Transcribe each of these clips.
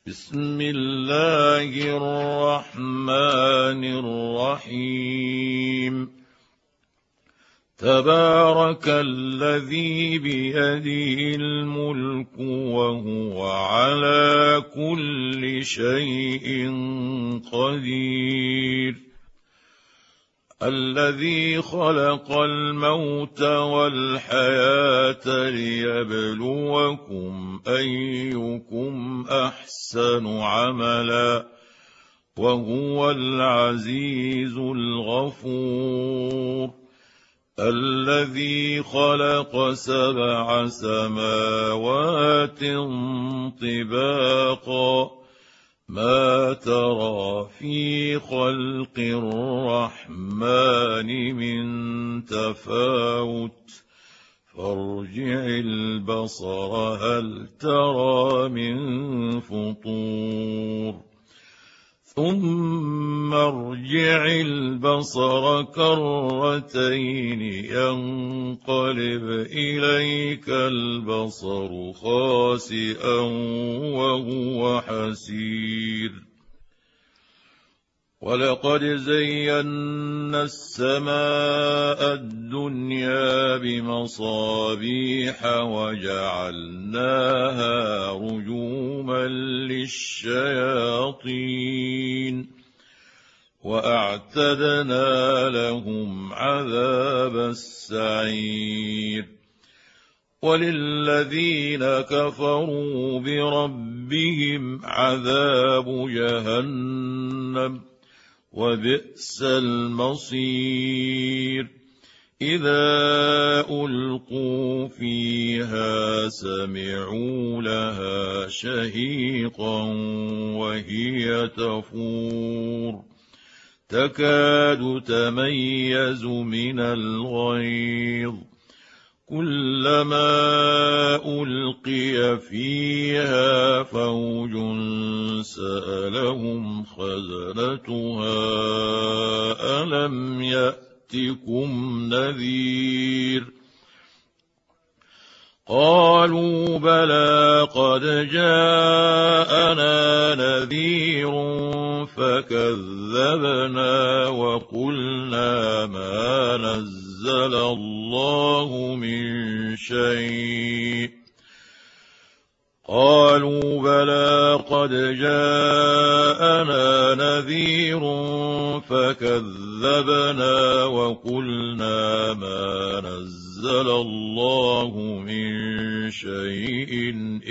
بسم الله الرحمن الرحيم. تبارك الذي بيده الملك وهو على كل شيء قدير. الذي خلق الموت والحياة ليبلوكم أيكم أحسن عملا وهو العزيز الغفور. الذي خلق 7 سماوات طباقا ما ترى في خلق الرحمن من تفاوت فارجع البصر هل ترى من فطور ثم ارجع البصر كرتين ينقلب إليك البصر خاسئا وهو حسير. ولقد زينا السماء الدنيا بمصابيح وجعلناها رجوما للشياطين وأعتدنا لهم عذاب السعير. وللذين كفروا بربهم عذاب جهنم وبئس المصير. إذا ألقوا فيها سمعوا لها شهيقا وهي تفور تكاد تميز من الغيظ كلما ألقي فيها فوج سألهم خزنتها ألم يأتكم نذير قالوا بلى قد جاءنا نذير فكذبنا وقلنا ما نزل الله من شيء قالوا بلى قد جاءنا نذير فكذبنا وقلنا ما نزل الله من شيء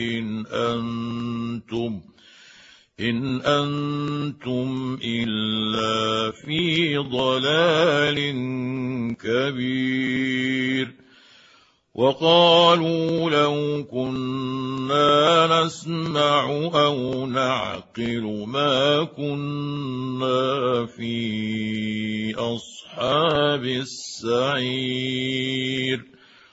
إن أنتم إلا في ضلال كبير. وقالوا لو كنا نسمع أو نعقل ما كنا في أصحاب السعير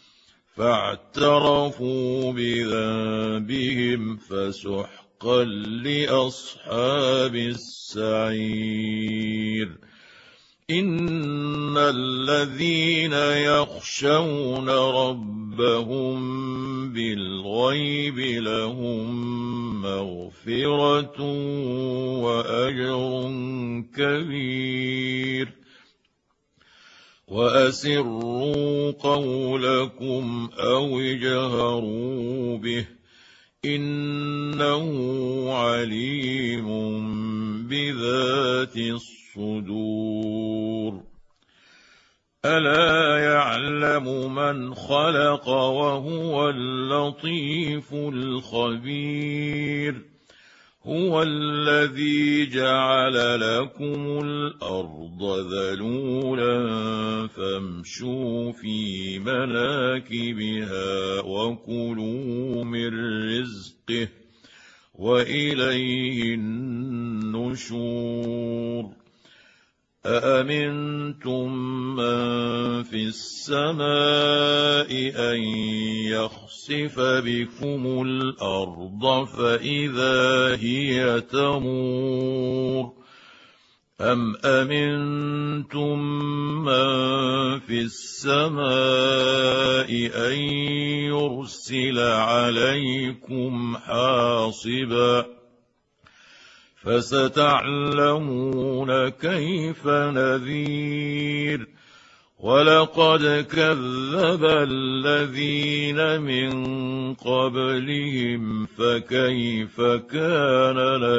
فاعترفوا بذنبهم فسحقا لأصحاب السعير. إن الذين يخشون ربهم بالغيب لهم مغفرة وأجر كبير. وأسروا قولكم أو اجهروا به إنه عليم بذات الصدور. ألا يعلم من خلق وهو اللطيف الخبير. هو الذي جعل لكم الأرض ذلولا فامشوا في مناكبها وكلوا من رزقه وإليه النشور. أأمنتم من في السماء أن يخسف بكم الأرض فإذا هي تمور أم أمنتم من في السماء أن يرسل عليكم حاصبا فستعلمون كيف نذير ولقد كذب الذين من قبلهم فكيف كان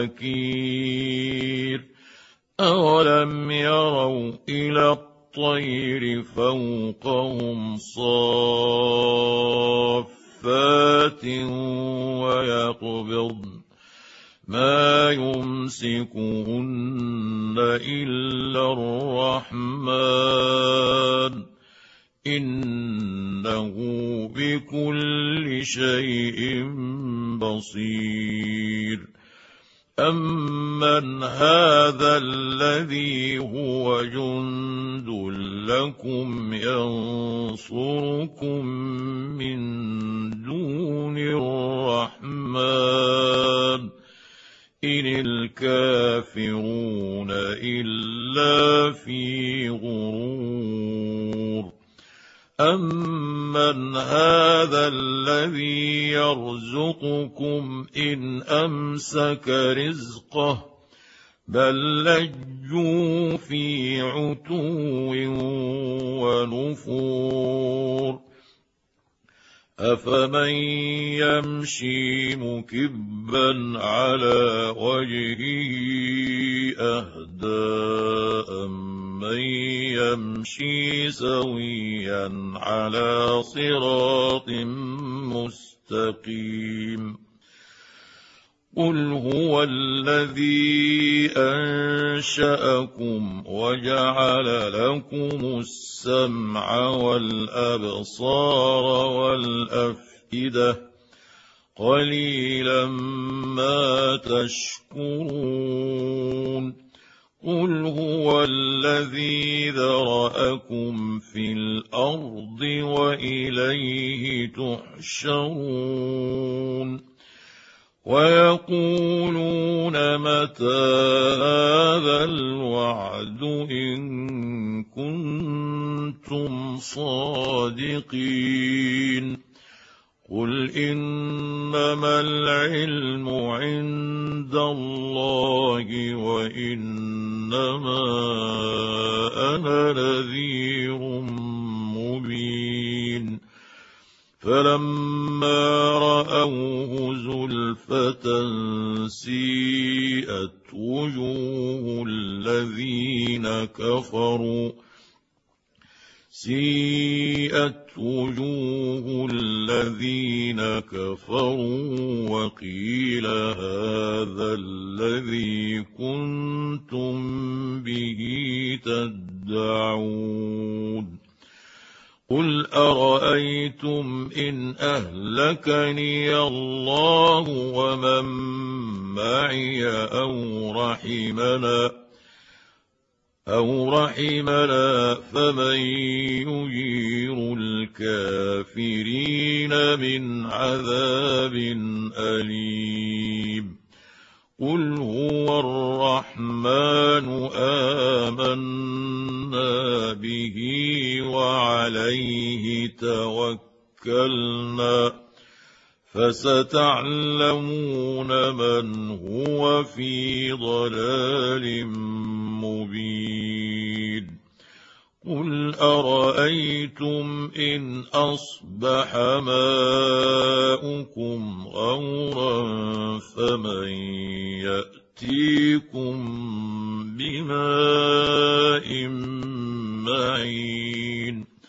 نكير أولم يروا إلى الطير فوقهم صافات ويقبضن ما يمسكهن إلا الرحمن إنه بكل شيء بصير أمن هذا الذي هو جند لكم ينصركم من دون الرحمن إن الكافرون إلا في غرور أمن هذا الذي يرزقكم إن أمسك رزقه بل لجوا في عتو ونفور أفمن يمشي مكبا على وجهه أهدى أمن يمشي سويا على صراط مستقيم قل هو الذي أنشأكم وجعل لكم السمع والأبصار والأفئدة قليلا ما تشكرون قل هو الذي ذرأكم في الأرض وإليه تحشرون ويقولون متى هذا الوعد إن كنتم صادقين قل إنما العلم عند الله وإنما أنا نذير مبين فلما رأوه زلفة سيئت وجوه الذين كفروا وقيل هذا الذي كنتم به تدعون قل أرأيتم إن أهلكني الله ومن معي أو رحمنا فمن يجير الكافرين من عذاب أليم قل هو الرحمن آمنا به وعليه توكلنا فستعلمون من هو في ضلال مبين قل أرأيتم إن أصبح ماؤكم غورا فمن يأتيكم بماء معين